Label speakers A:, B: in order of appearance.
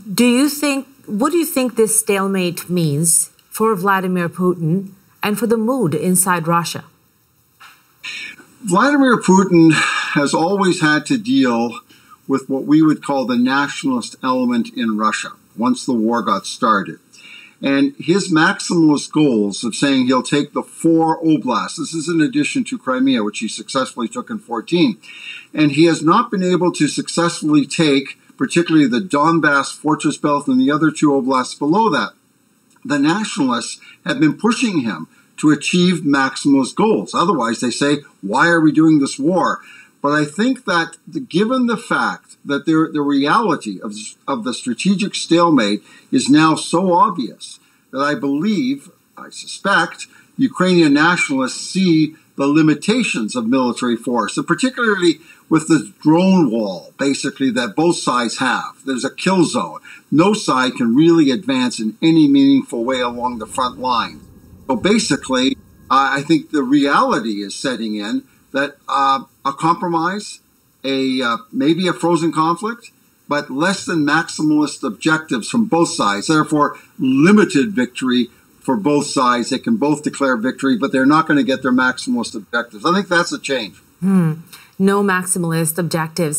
A: What do you think this stalemate means for Vladimir Putin and for the mood inside Russia?
B: Vladimir Putin has always had to deal with what we would call the nationalist element in Russia once the war got started. And his maximalist goals of saying he'll take the 4 oblasts, this is in addition to Crimea, which he successfully took in 14, and he has not been able to successfully take particularly the Donbass fortress belt and the other 2 oblasts below that. The nationalists have been pushing him to achieve maximalist goals. Otherwise, they say, why are we doing this war? But I think that given the fact that the reality of the strategic stalemate is now so obvious that I suspect, Ukrainian nationalists see the limitations of military force, and particularly with the drone wall, basically, that both sides have. There's a kill zone. No side can really advance in any meaningful way along the front line. So basically, I think the reality is setting in that a compromise, maybe a frozen conflict, but less than maximalist objectives from both sides. Therefore, limited victory for both sides. They can both declare victory, but they're not going to get their maximalist objectives. I think that's a change.
A: No maximalist objectives.